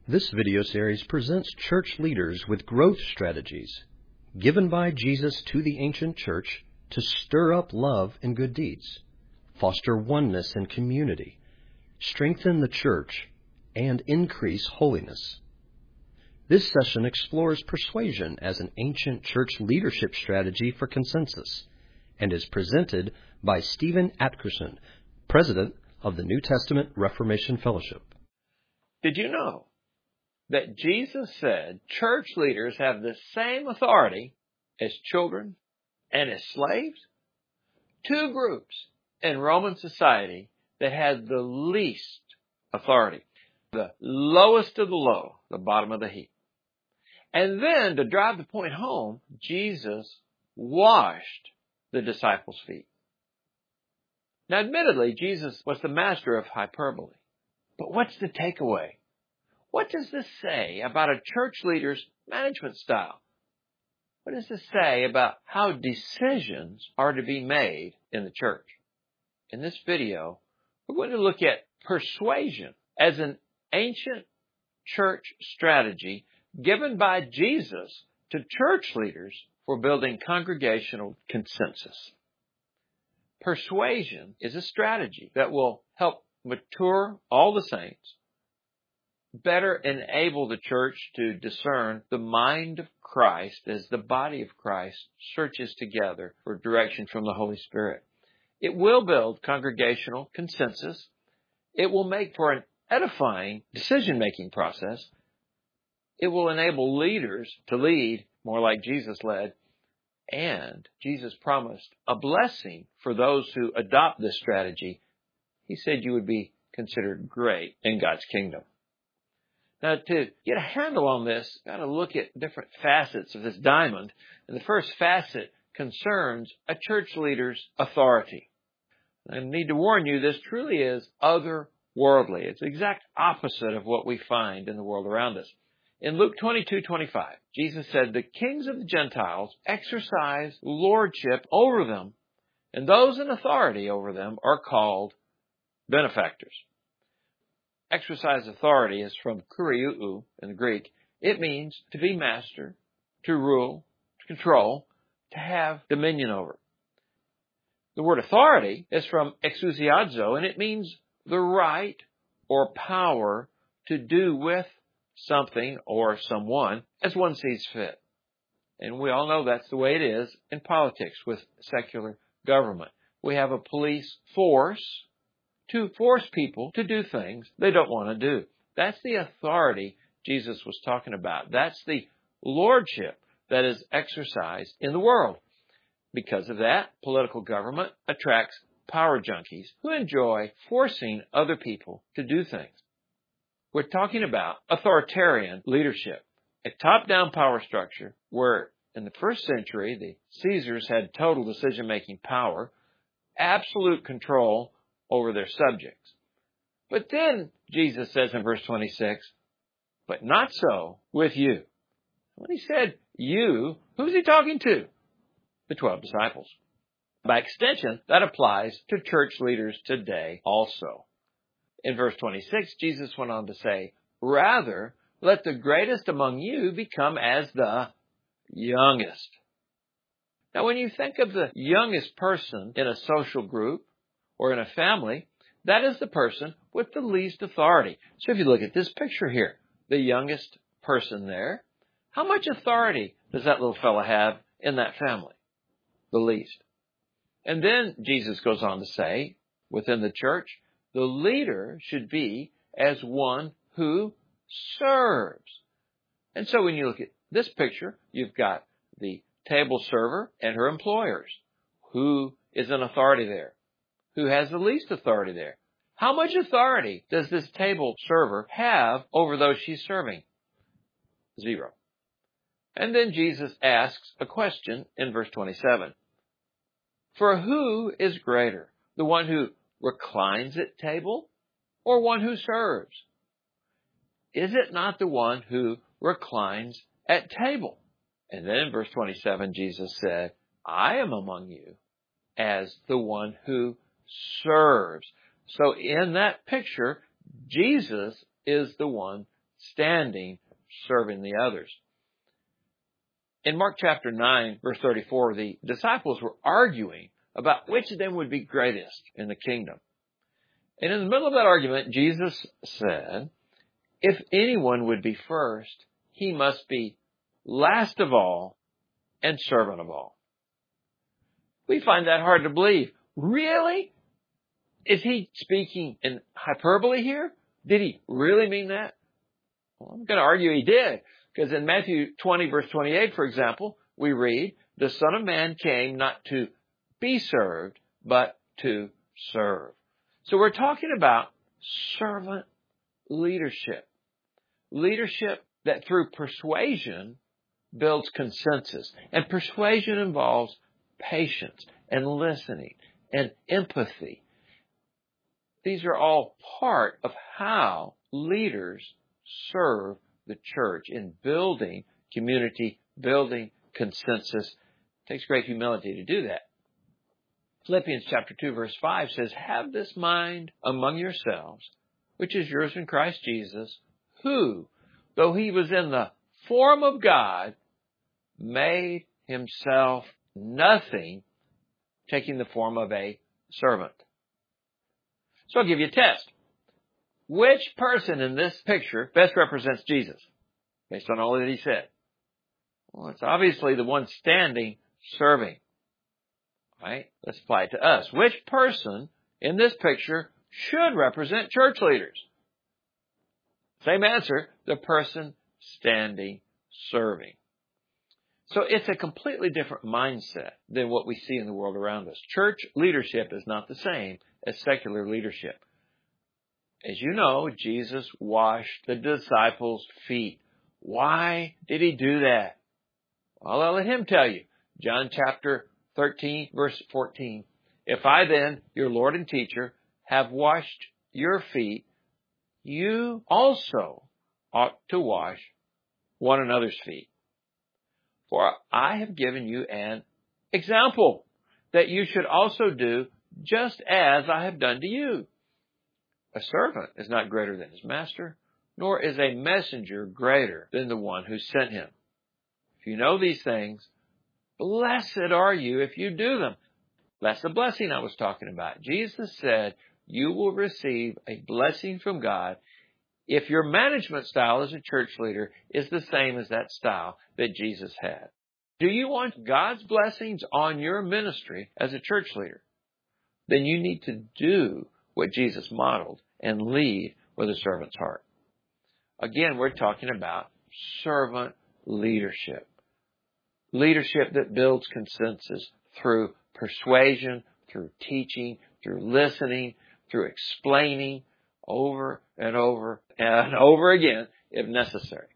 This video series presents church leaders with growth strategies given by Jesus to the ancient church to stir up love and good deeds, foster oneness and community, strengthen the church, and increase holiness. This session explores persuasion as an ancient church leadership strategy for consensus and is presented by Stephen Atkerson, President of the New Testament Reformation Fellowship. Did you know that Jesus said church leaders have the same authority as children and as slaves? Two groups in Roman society that had the least authority, the lowest of the low, the bottom of the heap. And then, to drive the point home, Jesus washed the disciples' feet. Now, admittedly, Jesus was the master of hyperbole. But what's the takeaway? What does this say about a church leader's management style? What does this say about how decisions are to be made in the church? In this video, we're going to look at persuasion as an ancient church strategy given by Jesus to church leaders for building congregational consensus. Persuasion is a strategy that will help mature all the saints, better enable the church to discern the mind of Christ as the body of Christ searches together for direction from the Holy Spirit. It will build congregational consensus. It will make for an edifying decision-making process. It will enable leaders to lead more like Jesus led. And Jesus promised a blessing for those who adopt this strategy. He said you would be considered great in God's kingdom. Now, to get a handle on this, you've got to look at different facets of this diamond. And the first facet concerns a church leader's authority. I need to warn you, this truly is otherworldly. It's the exact opposite of what we find in the world around us. In Luke 22:25, Jesus said, "The kings of the Gentiles exercise lordship over them, and those in authority over them are called benefactors." Exercise authority is from kuriou in the Greek. It means to be master, to rule, to control, to have dominion over. The word authority is from exousiazo, and it means the right or power to do with something or someone as one sees fit. And we all know that's the way it is in politics with secular government. We have a police force to force people to do things they don't want to do. That's the authority Jesus was talking about. That's the lordship that is exercised in the world. Because of that, political government attracts power junkies who enjoy forcing other people to do things. We're talking about authoritarian leadership, a top-down power structure where in the first century, the Caesars had total decision-making power, absolute control over their subjects. But then Jesus says in verse 26, "But not so with you." When he said you, who's he talking to? The 12 disciples. By extension, that applies to church leaders today also. In verse 26, Jesus went on to say, "Rather, let the greatest among you become as the youngest." Now, when you think of the youngest person in a social group or in a family, that is the person with the least authority. So if you look at this picture here, the youngest person there, how much authority does that little fella have in that family? The least. And then Jesus goes on to say, within the church, the leader should be as one who serves. And so when you look at this picture, you've got the table server and her employers. Who is an authority there? Who has the least authority there? How much authority does this table server have over those she's serving? 0. And then Jesus asks a question in verse 27. For who is greater, the one who reclines at table or one who serves? Is it not the one who reclines at table? And then in verse 27, Jesus said, I am among you as the one who serves. So in that picture, Jesus is the one standing, serving the others. In Mark chapter 9, verse 34, the disciples were arguing about which of them would be greatest in the kingdom. And in the middle of that argument, Jesus said, if anyone would be first, he must be last of all and servant of all. We find that hard to believe. Really? Is he speaking in hyperbole here? Did he really mean that? Well, I'm going to argue he did. Because in Matthew 20, verse 28, for example, we read, the Son of Man came not to be served, but to serve. So we're talking about servant leadership. Leadership that through persuasion builds consensus. And persuasion involves patience and listening and empathy. These are all part of how leaders serve the church in building community, building consensus. It takes great humility to do that. Philippians chapter 2, verse 5 says, have this mind among yourselves, which is yours in Christ Jesus, who, though he was in the form of God, made himself nothing, taking the form of a servant. So I'll give you a test. Which person in this picture best represents Jesus, based on all that he said? Well, it's obviously the one standing, serving. Right? Let's apply it to us. Which person in this picture should represent church leaders? Same answer, the person standing, serving. So it's a completely different mindset than what we see in the world around us. Church leadership is not the same as secular leadership. As you know, Jesus washed the disciples' feet. Why did he do that? Well, I'll let him tell you. John chapter 13, verse 14. If I then, your Lord and teacher, have washed your feet, you also ought to wash one another's feet. For I have given you an example that you should also do just as I have done to you. A servant is not greater than his master, nor is a messenger greater than the one who sent him. If you know these things, blessed are you if you do them. That's the blessing I was talking about. Jesus said you will receive a blessing from God if your management style as a church leader is the same as that style that Jesus had. Do you want God's blessings on your ministry as a church leader? Then you need to do what Jesus modeled and lead with a servant's heart. Again, we're talking about servant leadership. Leadership that builds consensus through persuasion, through teaching, through listening, through explaining over and over and over again if necessary.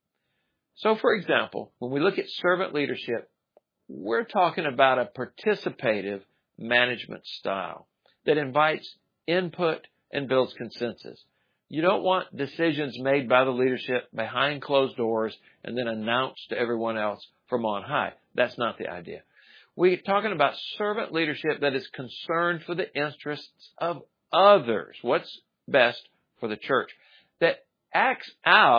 So, for example, when we look at servant leadership, we're talking about a participative management style that invites input and builds consensus. You don't want decisions made by the leadership behind closed doors and then announced to everyone else from on high. That's not the idea. We're talking about servant leadership that is concerned for the interests of others. What's best for the church? That acts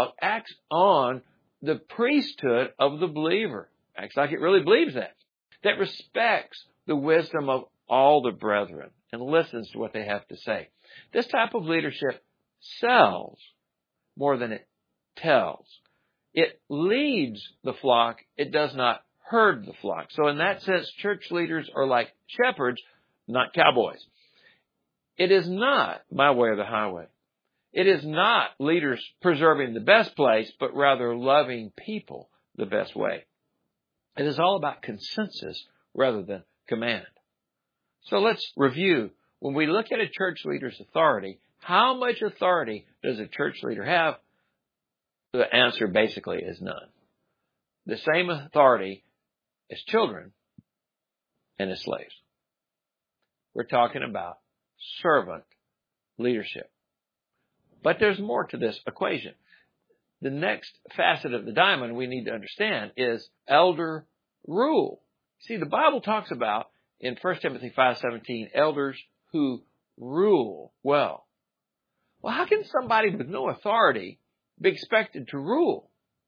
on the priesthood of the believer. Acts like it really believes that. That respects the wisdom of all the brethren and listens to what they have to say. This type of leadership sells more than it tells. It leads the flock. It does not herd the flock. So in that sense, church leaders are like shepherds, not cowboys. It is not my way or the highway. It is not leaders preserving the best place, but rather loving people the best way. It is all about consensus rather than command. So let's review. When we look at a church leader's authority, how much authority does a church leader have? The answer basically is none. The same authority as children and as slaves. We're talking about servant leadership. But there's more to this equation. The next facet of the diamond we need to understand is elder rule. See, the Bible talks about in 1 Timothy 5:17, elders who rule well. Well, how can somebody with no authority be expected to rule.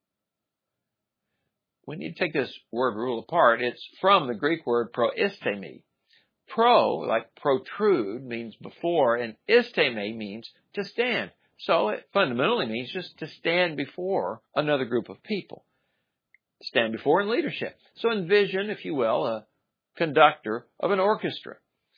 When you take this word rule apart, it's from the Greek word proistemi. Pro, like protrude, means before, and isteme means to stand. So it fundamentally means just to stand before another group of people. Stand before in leadership. So envision, if you will, a conductor of an orchestra.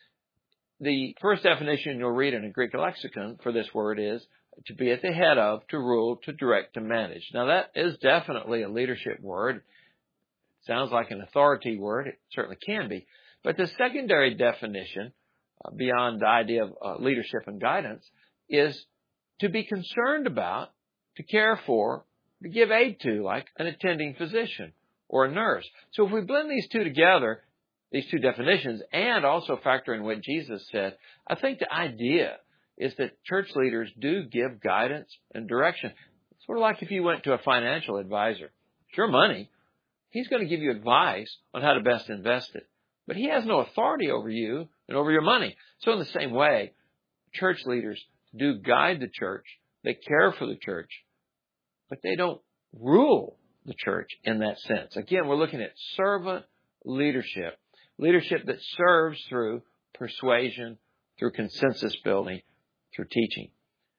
The first definition you'll read in a Greek lexicon for this word is to be at the head of, to rule, to direct, to manage. Now that is definitely a leadership word. Sounds like an authority word. It certainly can be. But the secondary definition, beyond the idea of leadership and guidance, is to be concerned about, to care for, to give aid to, like an attending physician or a nurse. So if we blend these two together, these two definitions, and also factor in what Jesus said, I think the idea is that church leaders do give guidance and direction. Sort of like if you went to a financial advisor. It's your money. He's going to give you advice on how to best invest it. But he has no authority over you and over your money. So in the same way, church leaders do guide the church. They care for the church. But they don't rule the church in that sense. Again, we're looking at servant leadership. Leadership that serves through persuasion, through consensus building, through teaching.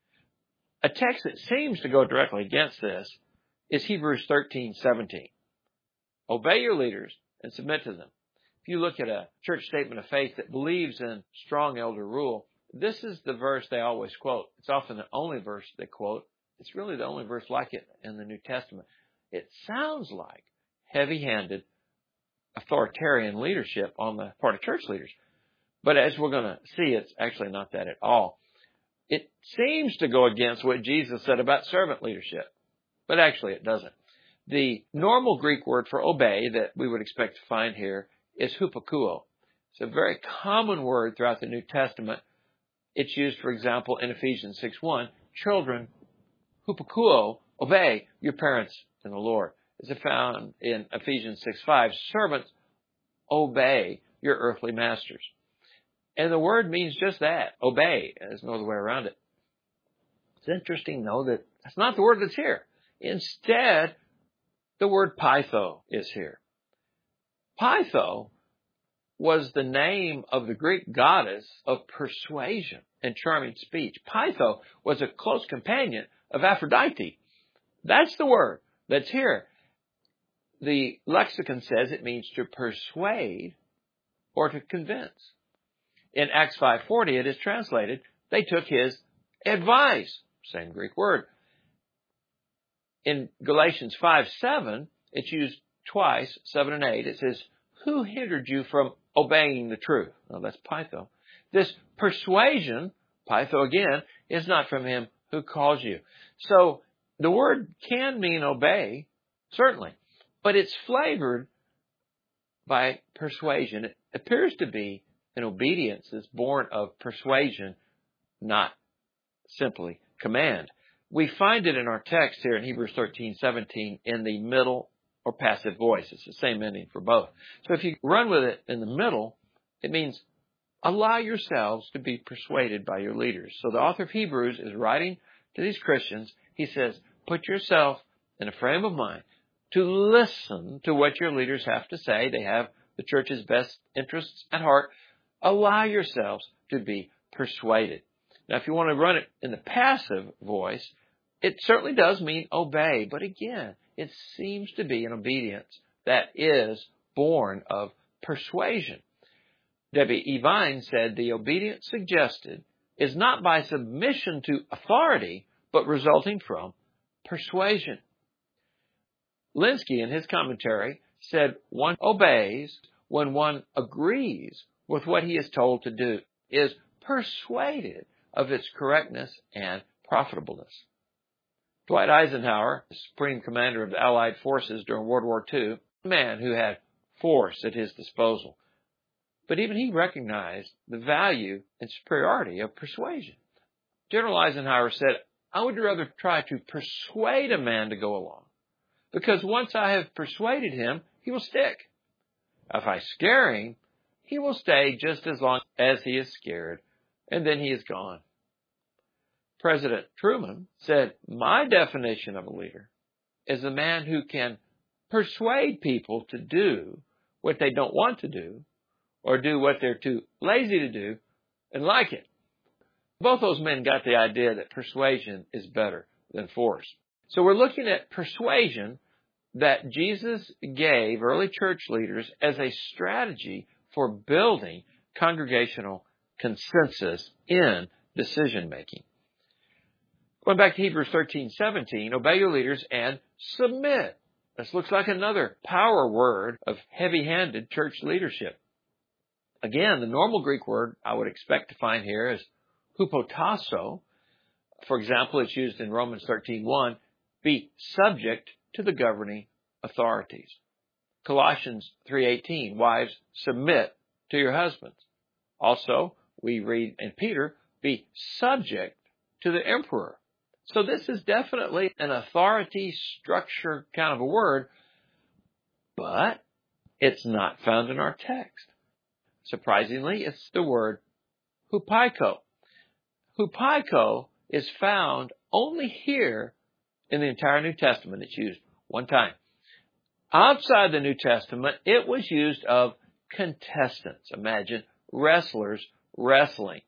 A text that seems to go directly against this is Hebrews 13:17. Obey your leaders and submit to them. If you look at a church statement of faith that believes in strong elder rule, this is the verse they always quote. It's often the only verse they quote. It's really the only verse like it in the New Testament. It sounds like heavy-handed authoritarian leadership on the part of church leaders. But as we're going to see, it's actually not that at all. It seems to go against what Jesus said about servant leadership, but actually it doesn't. The normal Greek word for obey that we would expect to find here is hupakuo. It's a very common word throughout the New Testament. It's used, for example, in Ephesians 6:1. Children, hupakuo, obey your parents in the Lord. It's found in Ephesians 6:5. Servants, obey your earthly masters. And the word means just that, obey. There's no other way around it. It's interesting, though, that that's not the word that's here. Instead, the word pytho is here. Pytho was the name of the Greek goddess of persuasion and charming speech. Pytho was a close companion of Aphrodite. That's the word that's here. The lexicon says it means to persuade or to convince. In Acts 5:40, it is translated, they took his advice. Same Greek word. In Galatians 5:7, it's used twice, 7 and 8. It says, who hindered you from obeying the truth? Well, that's pytho. This persuasion, pytho again, is not from him who calls you. So the word can mean obey, certainly, but it's flavored by persuasion. It appears to be an obedience that's born of persuasion, not simply command. We find it in our text here in Hebrews 13:17 in the middle or passive voice. It's the same ending for both. So if you run with it in the middle, it means allow yourselves to be persuaded by your leaders. So the author of Hebrews is writing to these Christians. He says, put yourself in a frame of mind to listen to what your leaders have to say. They have the church's best interests at heart. Allow yourselves to be persuaded. Now, if you want to run it in the passive voice, it certainly does mean obey. But again, it seems to be an obedience that is born of persuasion. Debbie E. Vine said the obedience suggested is not by submission to authority, but resulting from persuasion. Linsky, in his commentary, said one obeys when one agrees with what he is told to do, is persuaded of its correctness and profitableness. Dwight Eisenhower, the Supreme Commander of the Allied forces during World War II, a man who had force at his disposal. But even he recognized the value and superiority of persuasion. General Eisenhower said, I would rather try to persuade a man to go along, because once I have persuaded him, he will stick. If I scare him, he will stay just as long as he is scared, and then he is gone. President Truman said, my definition of a leader is a man who can persuade people to do what they don't want to do or do what they're too lazy to do and like it. Both those men got the idea that persuasion is better than force. So we're looking at persuasion that Jesus gave early church leaders as a strategy for building congregational consensus in decision making. Going back to Hebrews 13:17, obey your leaders and submit. This looks like another power word of heavy-handed church leadership. Again, the normal Greek word I would expect to find here is hupotasso. For example, it's used in Romans 13:1, be subject to the governing authorities. Colossians 3:18, wives, submit to your husbands. Also, we read in Peter, be subject to the emperor. So this is definitely an authority structure kind of a word, but it's not found in our text. Surprisingly, it's the word hupaiko. Hupaiko is found only here in the entire New Testament. It's used one time. Outside the New Testament, it was used of contestants. Imagine wrestlers wrestling.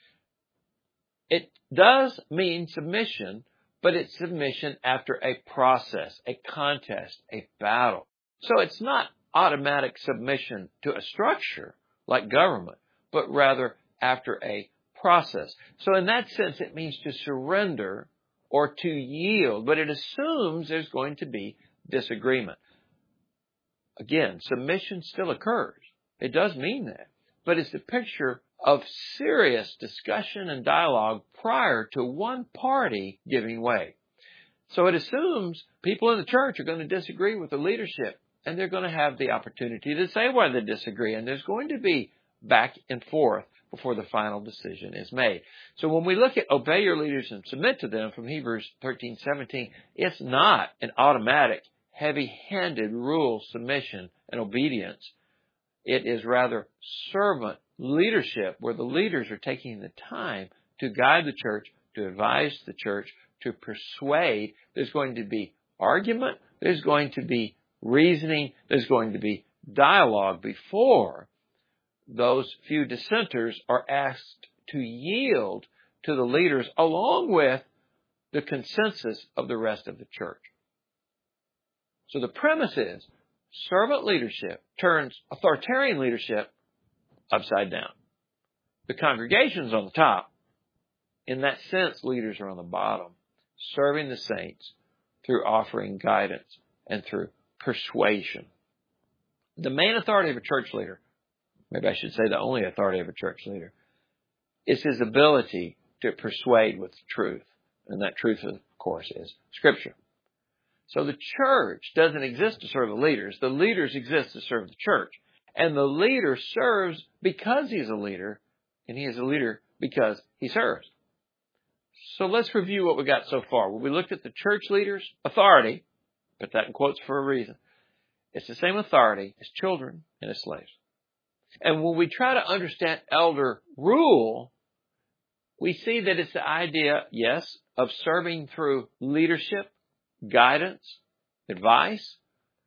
It does mean submission, but it's submission after a process, a contest, a battle. So it's not automatic submission to a structure like government, but rather after a process. So in that sense, it means to surrender or to yield, but it assumes there's going to be disagreement. Again, submission still occurs. It does mean that, but it's a picture of serious discussion and dialogue prior to one party giving way. So it assumes people in the church are going to disagree with the leadership, and they're going to have the opportunity to say why they disagree, and there's going to be back and forth before the final decision is made. So when we look at obey your leaders and submit to them from Hebrews 13:17, it's not an automatic, heavy-handed rule submission and obedience. It is rather servant leadership, where the leaders are taking the time to guide the church, to advise the church, to persuade. There's going to be argument, there's going to be reasoning, there's going to be dialogue before those few dissenters are asked to yield to the leaders along with the consensus of the rest of the church. So the premise is servant leadership turns authoritarian leadership upside down. The congregation's on the top. In that sense, leaders are on the bottom, serving the saints through offering guidance and through persuasion. The main authority of a church leader, maybe I should say the only authority of a church leader, is his ability to persuade with truth. And that truth, of course, is Scripture. So the church doesn't exist to serve the leaders exist to serve the church. And the leader serves because he's a leader, and he is a leader because he serves. So let's review what we got so far. Well, we looked at the church leader's authority, put that in quotes for a reason. It's the same authority as children and as slaves. And when we try to understand elder rule, we see that it's the idea, yes, of serving through leadership, guidance, advice,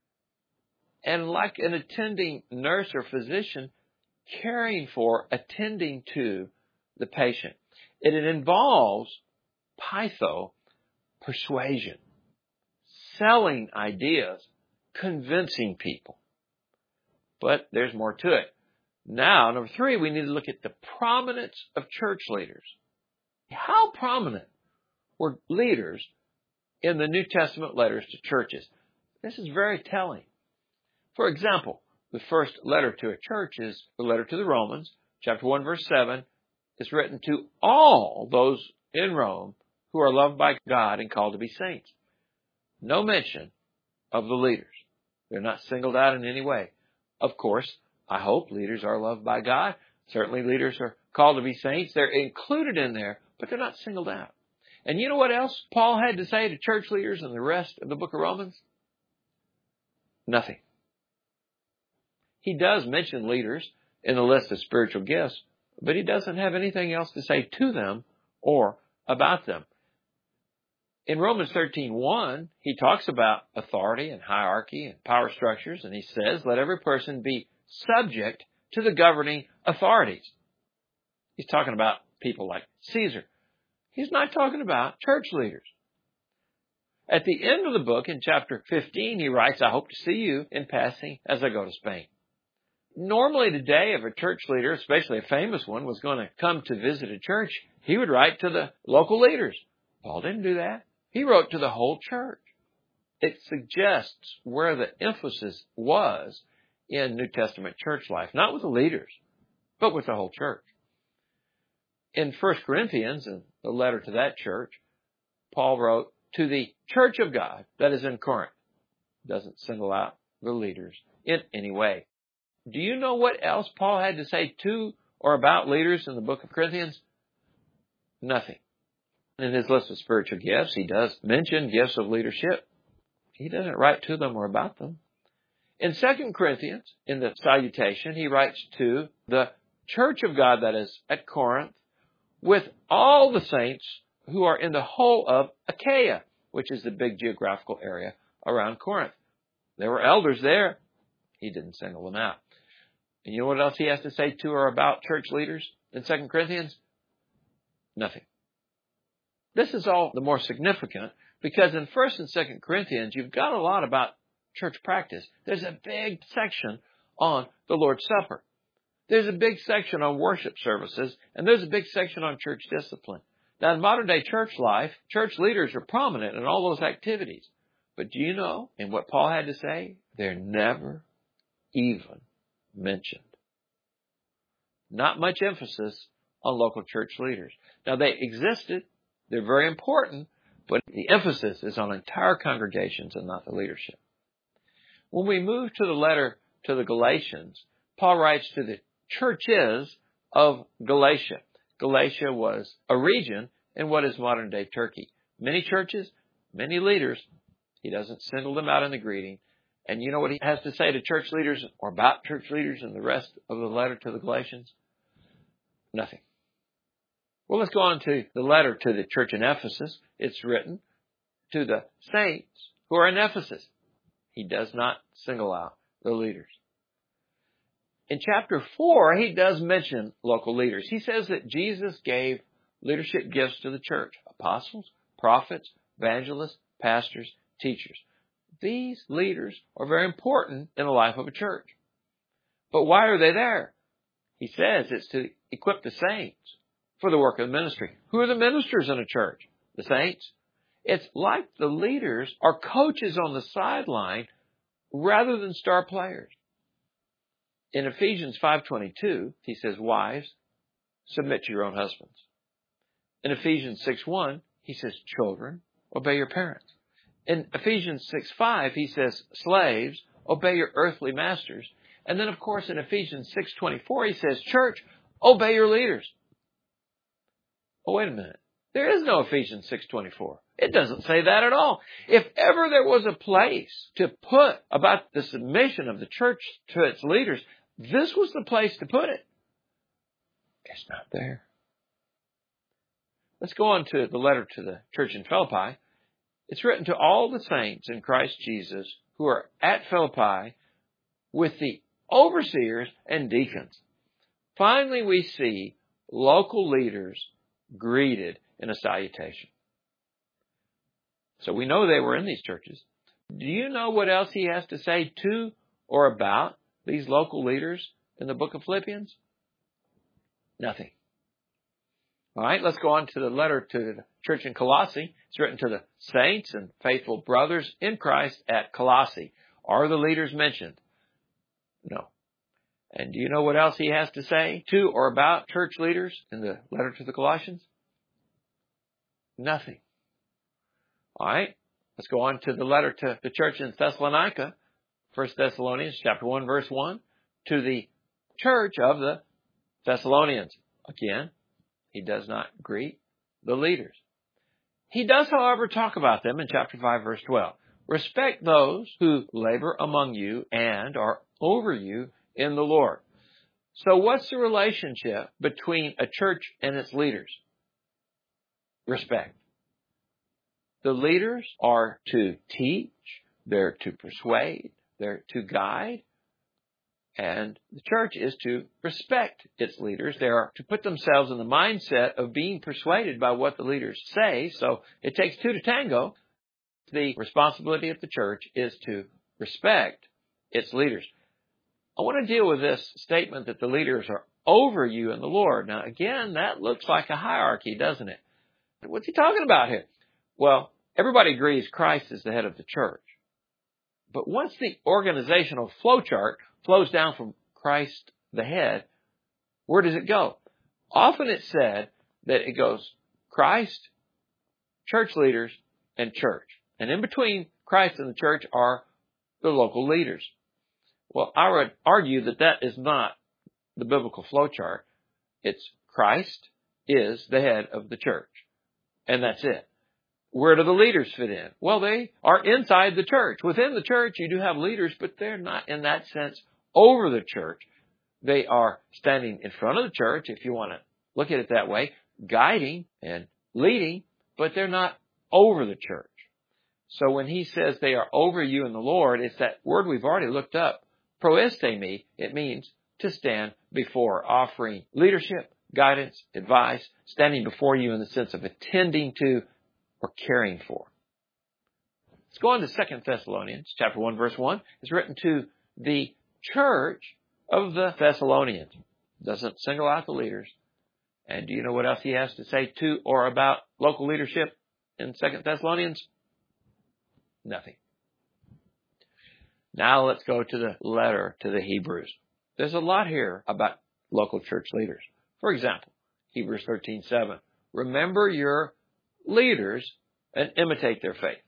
and like an attending nurse or physician, caring for, attending to the patient. It involves pytho, persuasion, selling ideas, convincing people. But there's more to it. Now, number 3, we need to look at the prominence of church leaders. How prominent were leaders in the New Testament letters to churches? This is very telling. For example, the first letter to a church is the letter to the Romans, chapter 1, verse 7. It's written to all those in Rome who are loved by God and called to be saints. No mention of the leaders. They're not singled out in any way. Of course, I hope leaders are loved by God. Certainly leaders are called to be saints. They're included in there, but they're not singled out. And you know what else Paul had to say to church leaders in the rest of the book of Romans? Nothing. He does mention leaders in the list of spiritual gifts, but he doesn't have anything else to say to them or about them. In Romans 13:1, he talks about authority and hierarchy and power structures, and he says, let every person be subject to the governing authorities. He's talking about people like Caesar. He's not talking about church leaders. At the end of the book, in chapter 15, he writes, I hope to see you in passing as I go to Spain. Normally today, if a church leader, especially a famous one, was going to come to visit a church, he would write to the local leaders. Paul didn't do that. He wrote to the whole church. It suggests where the emphasis was in New Testament church life, not with the leaders, but with the whole church. In 1 Corinthians, in the letter to that church, Paul wrote, to the church of God that is in Corinth. Doesn't single out the leaders in any way. Do you know what else Paul had to say to or about leaders in the book of Corinthians? Nothing. In his list of spiritual gifts, he does mention gifts of leadership. He doesn't write to them or about them. In 2 Corinthians, in the salutation, he writes to the church of God that is at Corinth with all the saints who are in the whole of Achaia, which is the big geographical area around Corinth. There were elders there. He didn't single them out. And you know what else he has to say to or about church leaders in 2 Corinthians? Nothing. This is all the more significant because in 1 and 2 Corinthians, you've got a lot about church practice. There's a big section on the Lord's Supper. There's a big section on worship services, and there's a big section on church discipline. Now, in modern day church life, church leaders are prominent in all those activities. But do you know, in what Paul had to say, they're never even mentioned. Not much emphasis on local church leaders. Now, they existed. They're very important, but the emphasis is on entire congregations and not the leadership. When we move to the letter to the Galatians, Paul writes to the churches of Galatia. Galatia was a region in what is modern-day Turkey. Many churches, many leaders. He doesn't single them out in the greeting. And you know what he has to say to church leaders or about church leaders in the rest of the letter to the Galatians? Nothing. Well, let's go on to the letter to the church in Ephesus. It's written to the saints who are in Ephesus. He does not single out the leaders. In chapter 4, he does mention local leaders. He says that Jesus gave leadership gifts to the church. Apostles, prophets, evangelists, pastors, teachers. These leaders are very important in the life of a church. But why are they there? He says it's to equip the saints for the work of the ministry. Who are the ministers in a church? The saints. It's like the leaders are coaches on the sideline rather than star players. In Ephesians 5:22, he says, wives, submit to your own husbands. In Ephesians 6:1, he says, children, obey your parents. In Ephesians 6:5, he says, slaves, obey your earthly masters. And then, of course, in Ephesians 6:24, he says, church, obey your leaders. Oh, wait a minute. There is no Ephesians 6:24. It doesn't say that at all. If ever there was a place to put about the submission of the church to its leaders, this was the place to put it. It's not there. Let's go on to the letter to the church in Philippi. It's written to all the saints in Christ Jesus who are at Philippi with the overseers and deacons. Finally, we see local leaders greeted in a salutation. So we know they were in these churches. Do you know what else he has to say to or about these local leaders in the book of Philippians? Nothing. All right, let's go on to the letter to the church in Colossae. It's written to the saints and faithful brothers in Christ at Colossae. Are the leaders mentioned? No. And do you know what else he has to say to or about church leaders in the letter to the Colossians? Nothing. All right, let's go on to the letter to the church in Thessalonica, 1 Thessalonians chapter 1, verse 1, to the church of the Thessalonians. Again, he does not greet the leaders. He does, however, talk about them in chapter 5, verse 12. Respect those who labor among you and are over you in the Lord. So what's the relationship between a church and its leaders? respect. The leaders are to teach, they're to persuade, they're to guide, and the church is to respect its leaders. They are to put themselves in the mindset of being persuaded by what the leaders say. So it takes two to tango. The responsibility of the church is to respect its leaders. I want to deal with this statement that the leaders are over you in the Lord. Now, again, that looks like a hierarchy, doesn't it? What's he talking about here? Well, everybody agrees Christ is the head of the church. But once the organizational flowchart flows down from Christ, the head, where does it go? Often it's said that it goes Christ, church leaders, and church. And in between Christ and the church are the local leaders. Well, I would argue that that is not the biblical flowchart. It's Christ is the head of the church. And that's it. Where do the leaders fit in? Well, they are inside the church. Within the church, you do have leaders, but they're not in that sense over the church. They are standing in front of the church, if you want to look at it that way, guiding and leading, but they're not over the church. So when he says they are over you in the Lord, it's that word we've already looked up, proestemi. It means to stand before, offering leadership, guidance, advice, standing before you in the sense of attending to or caring for. Let's go on to 2 Thessalonians, chapter 1, verse 1. It's written to the church of the Thessalonians. Doesn't single out the leaders. And do you know what else he has to say to or about local leadership in 2 Thessalonians? Nothing. Now let's go to the letter to the Hebrews. There's a lot here about local church leaders. For example, Hebrews 13:7. Remember your leaders and imitate their faith.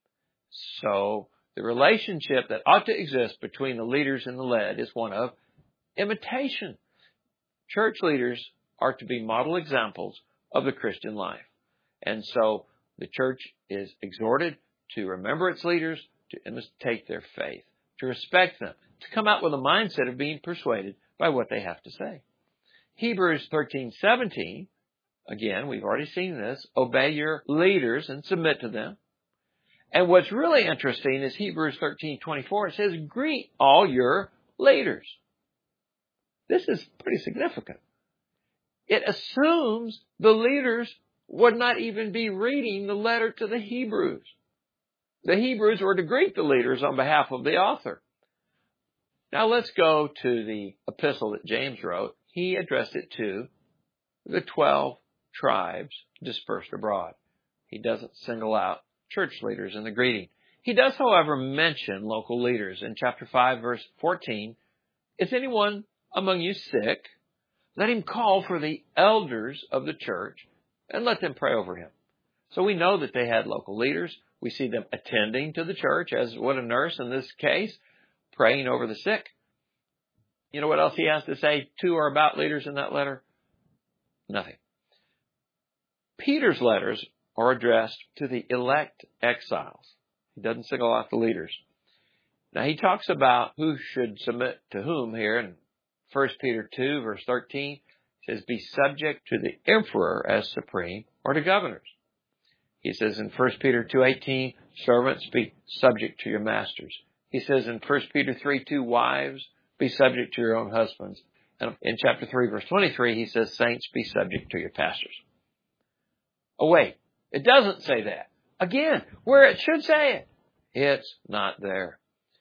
So the relationship that ought to exist between the leaders and the led is one of imitation. Church leaders are to be model examples of the Christian life. And so the church is exhorted to remember its leaders, to imitate their faith, to respect them, to come out with a mindset of being persuaded by what they have to say. Hebrews 13:17, again, we've already seen this, obey your leaders and submit to them. And what's really interesting is Hebrews 13:24, it says, greet all your leaders. This is pretty significant. It assumes the leaders would not even be reading the letter to the Hebrews. The Hebrews were to greet the leaders on behalf of the author. Now let's go to the epistle that James wrote. He addressed it to the 12 tribes dispersed abroad. He doesn't single out church leaders in the greeting. He does, however, mention local leaders. In chapter 5, verse 14, is anyone among you sick? Let him call for the elders of the church and let them pray over him. So we know that they had local leaders. We see them attending to the church, as would a nurse in this case, praying over the sick. You know what else he has to say to or about leaders in that letter? Nothing. Peter's letters are addressed to the elect exiles. He doesn't single out the leaders. Now he talks about who should submit to whom here in 1 Peter 2, verse 13. It says, be subject to the emperor as supreme or to governors. He says in 1 Peter 2:18, servants, be subject to your masters. He says in 1 Peter 3:2, wives, be subject to your own husbands. And in chapter 3, verse 23, he says, saints, be subject to your pastors. Oh, wait, it doesn't say that. Again, where it should say it, it's not there.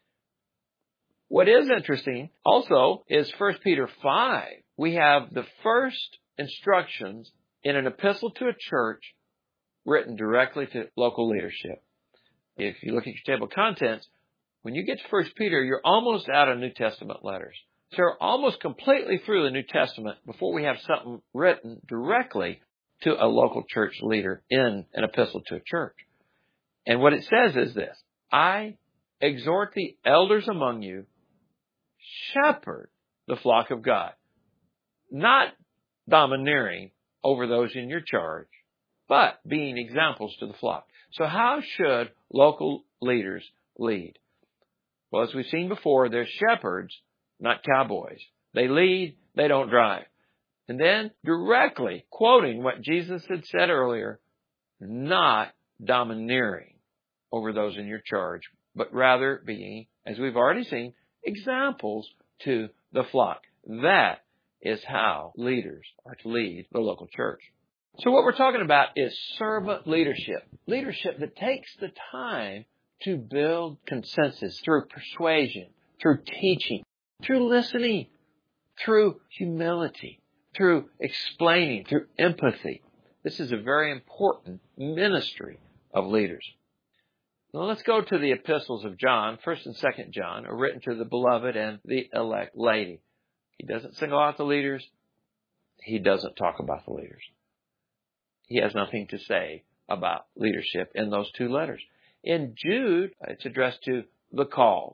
What is interesting also is 1 Peter 5. We have the first instructions in an epistle to a church written directly to local leadership. If you look at your table of contents, when you get to 1 Peter, you're almost out of New Testament letters. So you're almost completely through the New Testament before we have something written directly to a local church leader in an epistle to a church. And what it says is this, I exhort the elders among you, shepherd the flock of God, not domineering over those in your charge, but being examples to the flock. So how should local leaders lead? Well, as we've seen before, they're shepherds, not cowboys. They lead, they don't drive. And then directly quoting what Jesus had said earlier, not domineering over those in your charge, but rather being, as we've already seen, examples to the flock. That is how leaders are to lead the local church. So what we're talking about is servant leadership. Leadership that takes the time to build consensus through persuasion, through teaching, through listening, through humility, through explaining, through empathy. This is a very important ministry of leaders. Now let's go to the epistles of John. 1st and 2nd John are written to the beloved and the elect lady. He doesn't single out the leaders. He doesn't talk about the leaders. He has nothing to say about leadership in those two letters. In Jude, it's addressed to the called.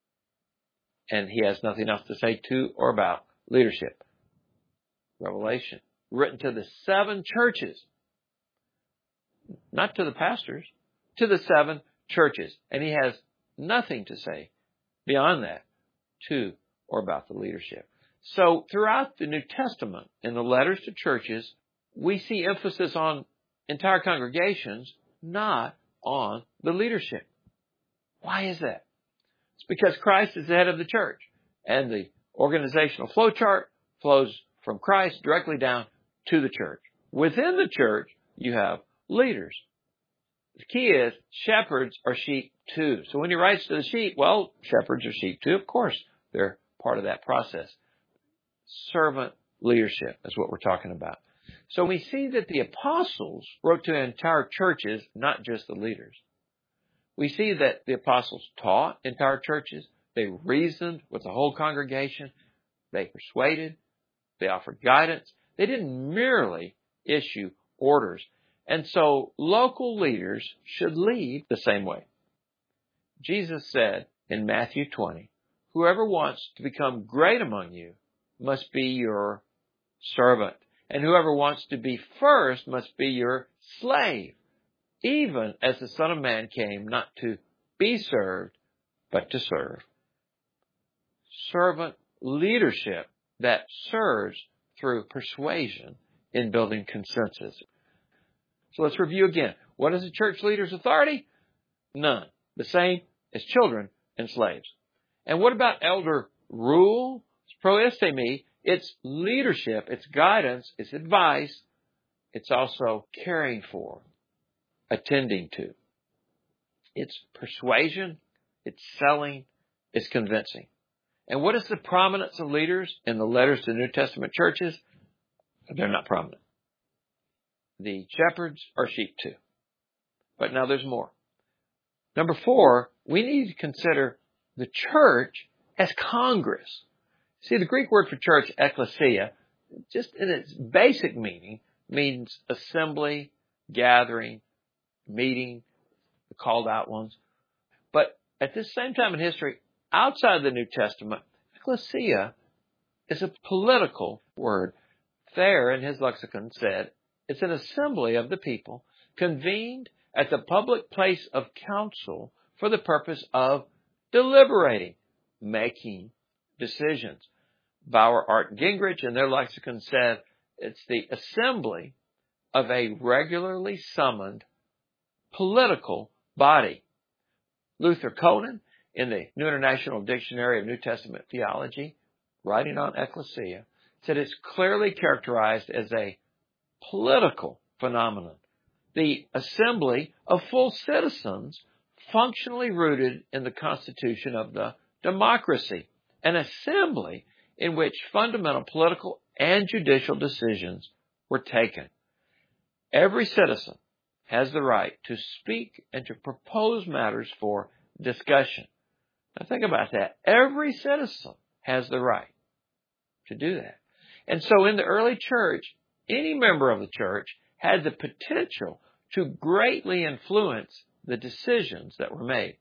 And he has nothing else to say to or about leadership. Revelation, written to the 7 churches. Not to the pastors, to the 7 churches. And he has nothing to say beyond that to or about the leadership. So throughout the New Testament, in the letters to churches, we see emphasis on entire congregations, not on the leadership. Why is that? It's because Christ is the head of the church, and the organizational flow chart flows from Christ directly down to the church. Within the church, you have leaders. The key is shepherds are sheep too. So when he writes to the sheep, well, shepherds are sheep too. Of course, they're part of that process. Servant leadership is what we're talking about. So we see that the apostles wrote to entire churches, not just the leaders. We see that the apostles taught entire churches. They reasoned with the whole congregation. They persuaded. They offered guidance. They didn't merely issue orders. And so local leaders should lead the same way. Jesus said in Matthew 20, "Whoever wants to become great among you must be your servant. And whoever wants to be first must be your slave, even as the Son of Man came not to be served, but to serve." Servant leadership that serves through persuasion in building consensus. So let's review again. What is a church leader's authority? None. The same as children and slaves. And what about elder rule? Proestemi. It's leadership, it's guidance, it's advice. It's also caring for, attending to. It's persuasion, it's selling, it's convincing. And what is the prominence of leaders in the letters to New Testament churches? They're not prominent. The shepherds are sheep too. But now there's more. Number 4, we need to consider the church as Congress. See, the Greek word for church, ekklesia, just in its basic meaning, means assembly, gathering, meeting, the called out ones. But at this same time in history, outside the New Testament, ekklesia is a political word. Thayer, in his lexicon, said, it's an assembly of the people convened at the public place of council for the purpose of deliberating, making decisions. Bauer, Art, and Gingrich, in their lexicon, said it's the assembly of a regularly summoned political body. Luther Conan, in the New International Dictionary of New Testament Theology, writing on ekklesia, said it's clearly characterized as a political phenomenon. The assembly of full citizens functionally rooted in the constitution of the democracy. An assembly in which fundamental political and judicial decisions were taken. Every citizen has the right to speak and to propose matters for discussion. Now think about that. Every citizen has the right to do that. And so in the early church, any member of the church had the potential to greatly influence the decisions that were made.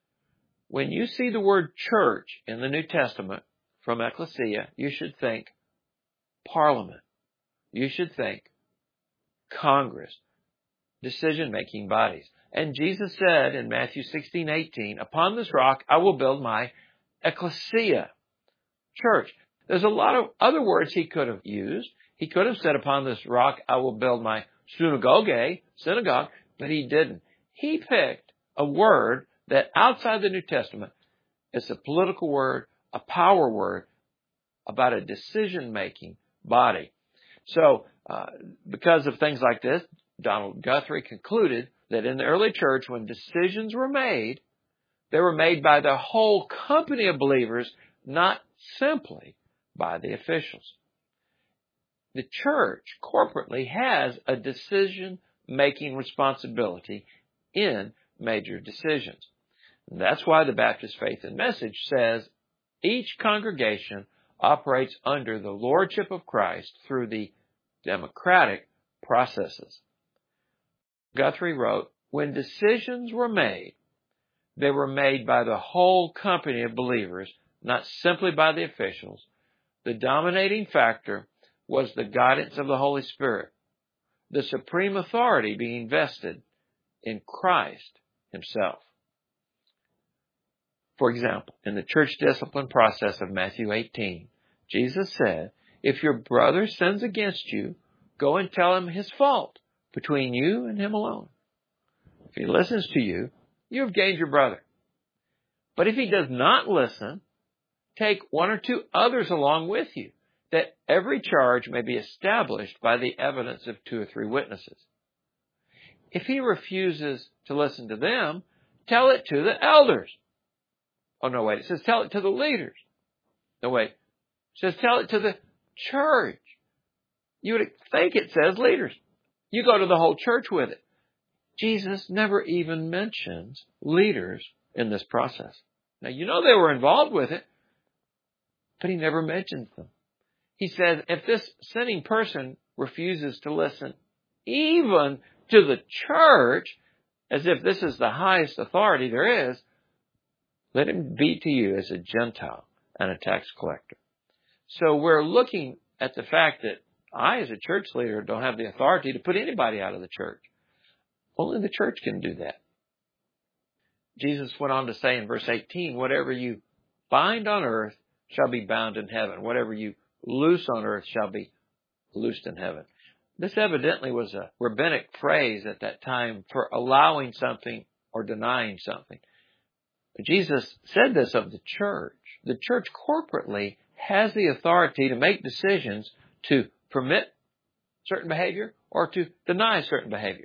When you see the word church in the New Testament from ekklesia, you should think parliament. You should think Congress, decision-making bodies. And Jesus said in Matthew 16:18, "Upon this rock I will build my ekklesia," church. There's a lot of other words he could have used. He could have said, "Upon this rock I will build my synagogue, but he didn't. He picked a word that outside the New Testament is a political word, a power word about a decision-making body. So, because of things like this, Donald Guthrie concluded that in the early church, when decisions were made, they were made by the whole company of believers, not simply by the officials. The church corporately has a decision-making responsibility in major decisions. And that's why the Baptist Faith and Message says each congregation operates under the lordship of Christ through the democratic processes. Guthrie wrote, when decisions were made, they were made by the whole company of believers, not simply by the officials. The dominating factor was the guidance of the Holy Spirit, the supreme authority being vested in Christ himself. For example, in the church discipline process of Matthew 18, Jesus said, if your brother sins against you, go and tell him his fault between you and him alone. If he listens to you, you have gained your brother. But if he does not listen, take one or two others along with you, that every charge may be established by the evidence of 2 or 3 witnesses. If he refuses to listen to them, tell it to the elders. Oh, no, wait. It says tell it to the leaders. No, wait. It says tell it to the church. You would think it says leaders. You go to the whole church with it. Jesus never even mentions leaders in this process. Now, you know they were involved with it, but he never mentions them. He says if this sinning person refuses to listen even to the church, as if this is the highest authority there is, let him be to you as a Gentile and a tax collector. So we're looking at the fact that I, as a church leader, don't have the authority to put anybody out of the church. Only the church can do that. Jesus went on to say in verse 18, whatever you bind on earth shall be bound in heaven. Whatever you loose on earth shall be loosed in heaven. This evidently was a rabbinic phrase at that time for allowing something or denying something. Jesus said this of the church. The church corporately has the authority to make decisions to permit certain behavior or to deny certain behavior.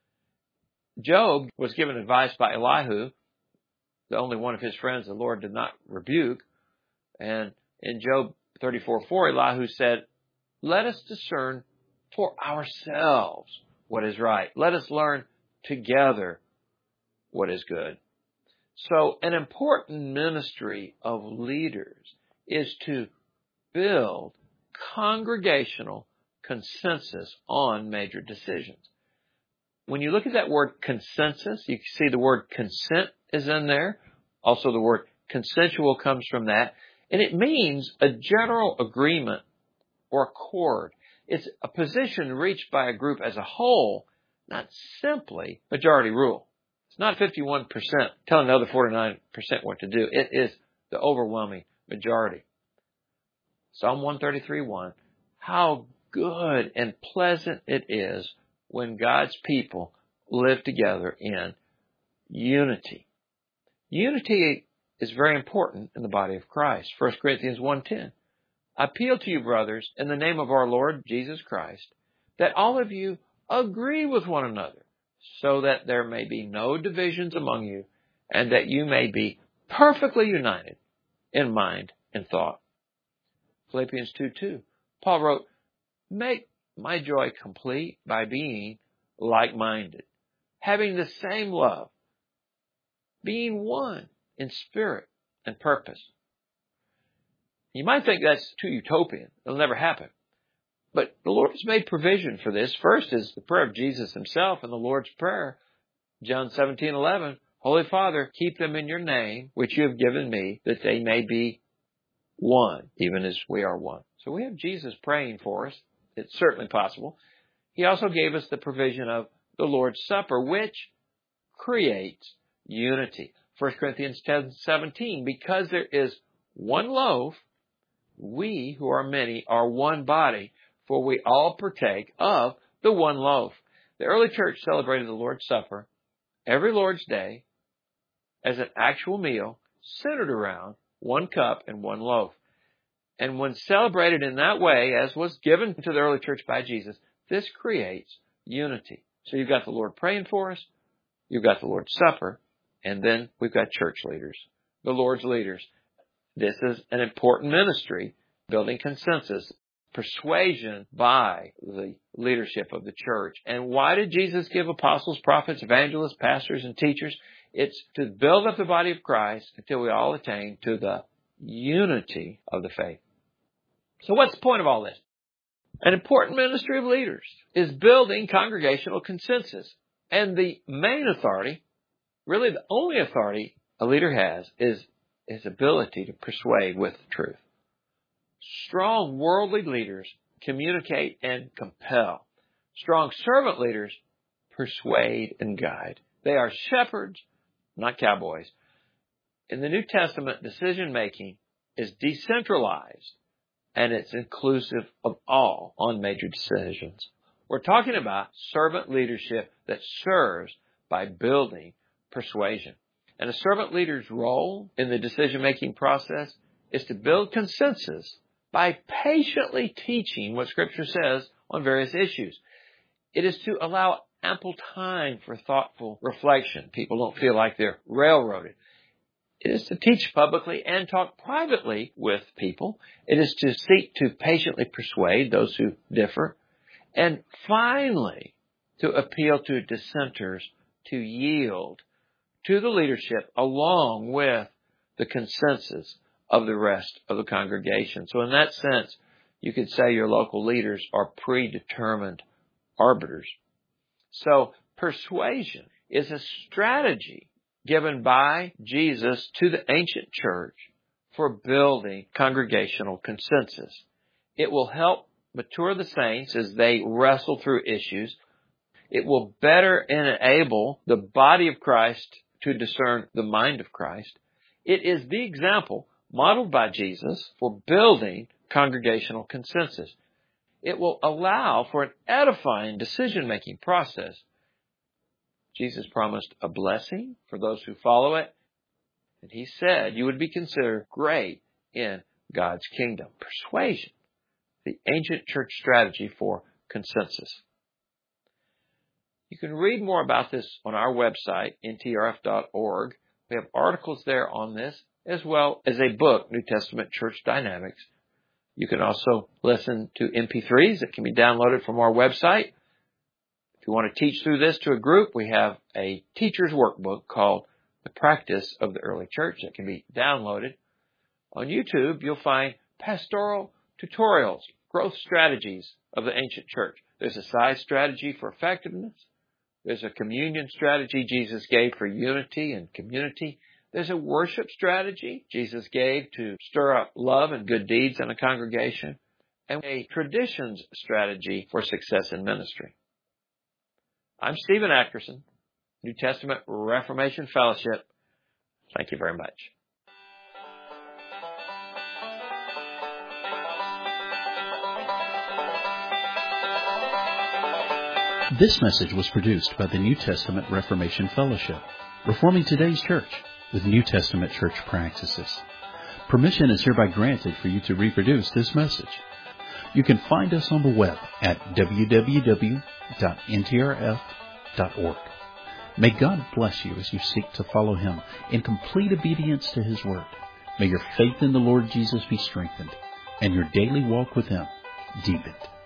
Job was given advice by Elihu, the only one of his friends the Lord did not rebuke. And in Job 34:4, Elihu said, let us discern for ourselves what is right. Let us learn together what is good. So an important ministry of leaders is to build congregational consensus on major decisions. When you look at that word consensus, you can see the word consent is in there. Also the word consensual comes from that. And it means a general agreement or accord. It's a position reached by a group as a whole, not simply majority rule. It's not 51% telling the other 49% what to do. It is the overwhelming majority. Psalm 133:1. How good and pleasant it is when God's people live together in unity. Unity is very important in the body of Christ. 1 Corinthians 1:10. I appeal to you, brothers, in the name of our Lord Jesus Christ, that all of you agree with one another, so that there may be no divisions among you, and that you may be perfectly united in mind and thought. Philippians 2:2. Paul wrote, make my joy complete by being like-minded, having the same love, being one in spirit and purpose. You might think that's too utopian. It'll never happen. But the Lord has made provision for this. First is the prayer of Jesus himself in the Lord's Prayer. John 17:11, Holy Father, keep them in your name, which you have given me, that they may be one, even as we are one. So we have Jesus praying for us. It's certainly possible. He also gave us the provision of the Lord's Supper, which creates unity. 1 Corinthians 10:17, because there is one loaf, we who are many are one body, for we all partake of the one loaf. The early church celebrated the Lord's Supper every Lord's Day as an actual meal centered around one cup and one loaf. And when celebrated in that way, as was given to the early church by Jesus, this creates unity. So you've got the Lord praying for us, you've got the Lord's Supper, and then we've got church leaders, the Lord's leaders. This is an important ministry, building consensus, persuasion by the leadership of the church. And why did Jesus give apostles, prophets, evangelists, pastors, and teachers? It's to build up the body of Christ until we all attain to the unity of the faith. So what's the point of all this? An important ministry of leaders is building congregational consensus. And the main authority, really the only authority a leader has, is his ability to persuade with the truth. Strong worldly leaders communicate and compel. Strong servant leaders persuade and guide. They are shepherds, not cowboys. In the New Testament, decision-making is decentralized, and it's inclusive of all on major decisions. We're talking about servant leadership that serves by building persuasion. And a servant leader's role in the decision-making process is to build consensus by patiently teaching what Scripture says on various issues. It is to allow ample time for thoughtful reflection. People don't feel like they're railroaded. It is to teach publicly and talk privately with people. It is to seek to patiently persuade those who differ. And finally, to appeal to dissenters to yield to the leadership along with the consensus of the rest of the congregation. So in that sense, you could say your local leaders are predetermined arbiters. So persuasion is a strategy given by Jesus to the ancient church for building congregational consensus. It will help mature the saints as they wrestle through issues. It will better enable the body of Christ to discern the mind of Christ. It is the example modeled by Jesus for building congregational consensus. It will allow for an edifying decision-making process. Jesus promised a blessing for those who follow it, and he said you would be considered great in God's kingdom. Persuasion, the ancient church strategy for consensus. You can read more about this on our website, ntrf.org. We have articles there on this, as well as a book, New Testament Church Dynamics. You can also listen to MP3s that can be downloaded from our website. If you want to teach through this to a group, we have a teacher's workbook called The Practice of the Early Church that can be downloaded. On YouTube, you'll find pastoral tutorials, growth strategies of the ancient church. There's a size strategy for effectiveness. There's a communion strategy Jesus gave for unity and community. There's a worship strategy Jesus gave to stir up love and good deeds in a congregation. And a traditions strategy for success in ministry. I'm Stephen Atkerson, New Testament Reformation Fellowship. Thank you very much. This message was produced by the New Testament Reformation Fellowship, reforming today's church with New Testament church practices. Permission is hereby granted for you to reproduce this message. You can find us on the web at www.ntrf.org. May God bless you as you seek to follow Him in complete obedience to His Word. May your faith in the Lord Jesus be strengthened and your daily walk with Him deepened.